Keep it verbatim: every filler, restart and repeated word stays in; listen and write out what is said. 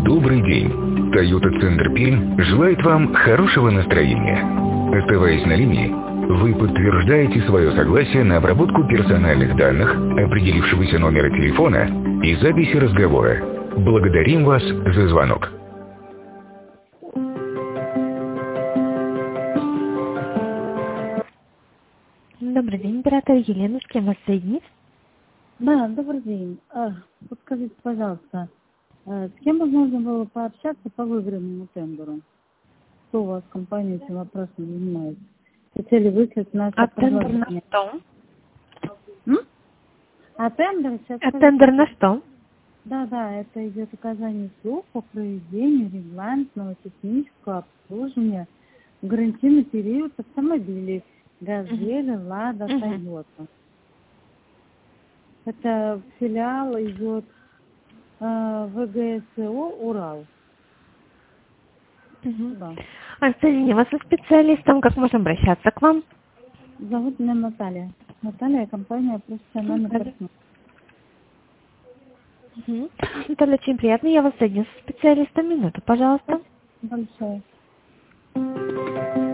Добрый день. Toyota Центр Пермь желает вам хорошего настроения. Оставаясь на линии, вы подтверждаете свое согласие на обработку персональных данных, определившегося номера телефона и записи разговора. Благодарим вас за звонок. Добрый день, оператор Елена, с кем вас соединить? Да, добрый день. А, подскажите, пожалуйста, а, с кем бы можно было пообщаться по выигранному тендеру? Кто у вас в компании этим вопросом занимается? Хотели выслать наше А тендер на предложение. что? М? А тендер сейчас... А тендер на что? Да, да, это идет оказание услуг по проведению регламентного технического обслуживания в гарантийный период автомобилей «Газель», «Лада», Мгм. «Тойота». Это филиал идет э, ВГСО «Урал». Мгм. Да. А соедини вас со специалистом, как можно обращаться к вам? Зовут меня Наталья. Наталья, компания «Профессиональный Наталья. партнер». Мгм. Наталья, очень приятно. Я вас соединю со специалистом. Минуту, пожалуйста. Большое.